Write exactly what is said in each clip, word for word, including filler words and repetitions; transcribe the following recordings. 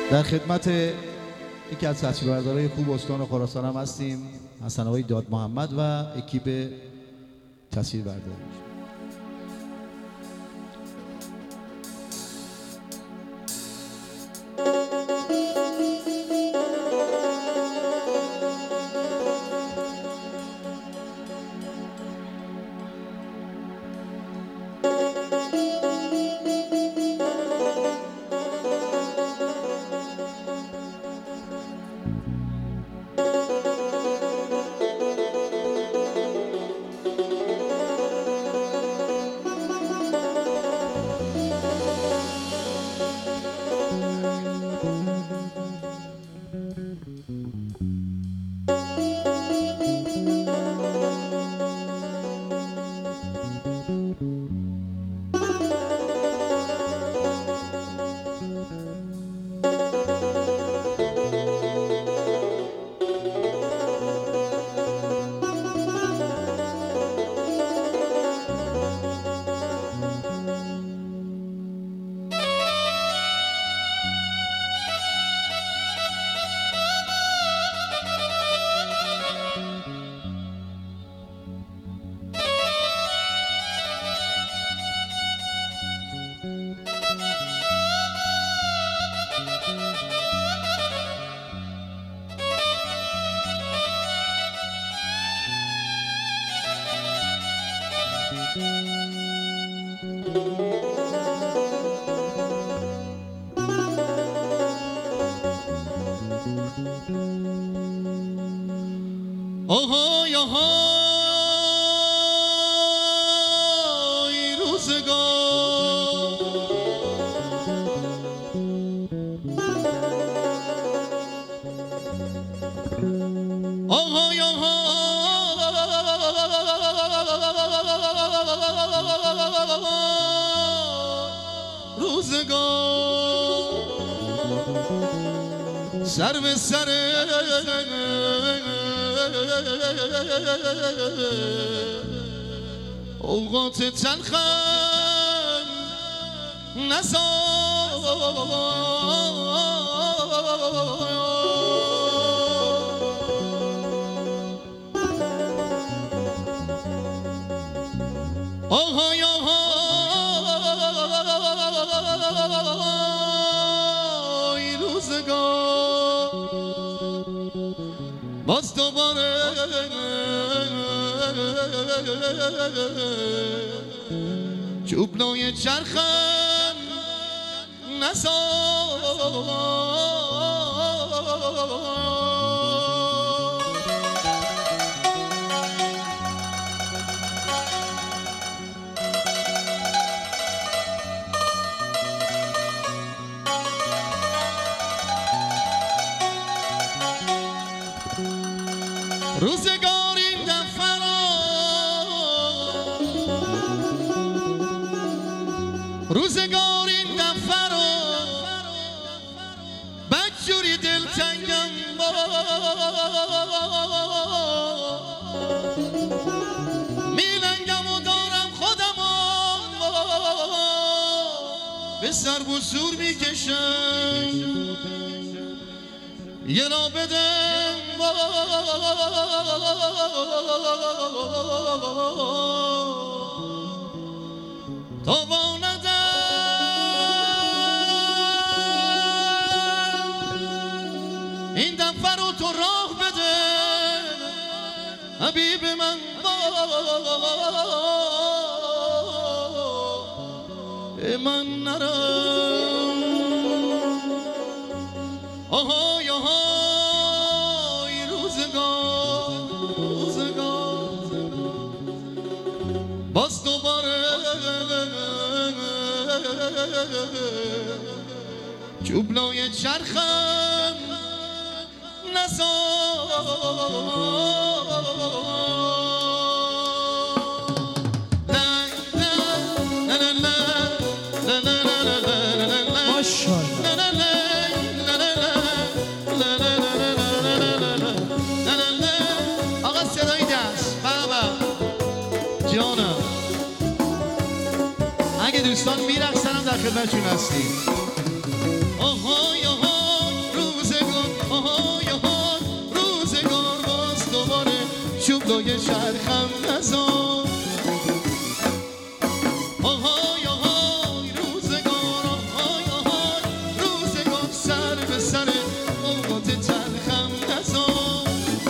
در خدمت یکی از تصویربردارای خوب استان خراسان هم هستیم، حسن آقای داد محمد و اکیپ تصویربرداری. آهای آهای روزگار آهای آهای روزگار سر به سر اوقات تلخم نزار آهای آهای روزگار باز دوباره چوبنای چرخم نزار روزگار این دفعه روزگار این دفعه رو بدجوری دلتنگم میلنگم و دارم خودم به سر و زور میکشم یه را بدم تا با این دفعه رو تو راه بده حبیب من من نرم آهای آهای روزگار روزگار باز دوباره چوبلای چرخم نزار آقا صدایی دست بابا جانم اگه دوستان میرقصن هم در خدمتشون هستیم آهای آهای چرخم نزار آهای آهای روزگار آهای آهای روزگار سر به سر اوقات تلخم نزار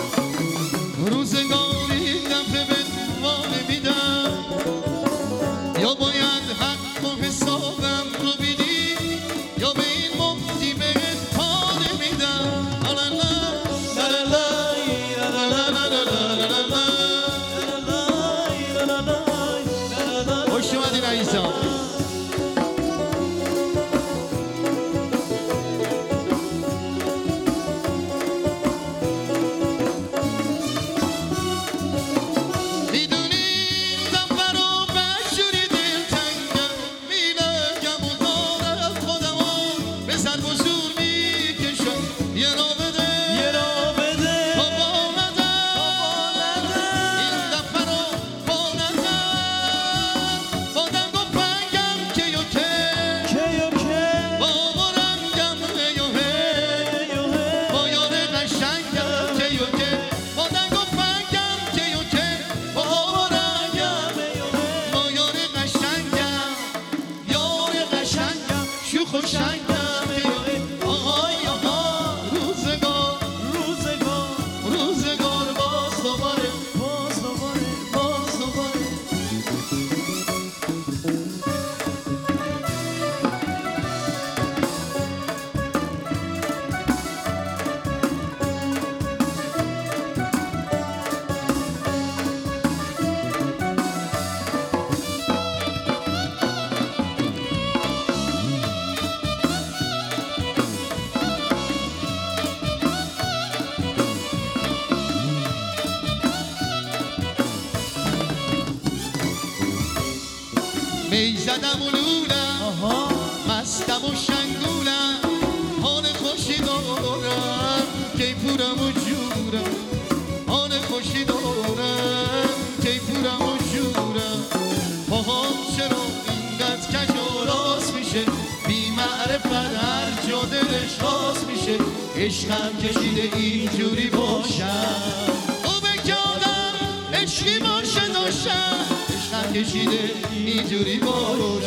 روزگاری این دفعه به وانه میدم یا باید حق و حسابم رو بیدی یا به این مفتی بهت پاره میدم خوش اومدی رئیسا می زدم و لولم مستم و شنگولم حال خوشی دارم کی پورم و جورم حال خوشی دارم کی پورم و جورم پاهام چرا اینقدر کج و راست میشه بی معرفت هر جا دلش راست میشه عشقم کشیده اینجوری باشم او بکادم عشقی باشه داشتم عشقم کشیده اینجوری باشم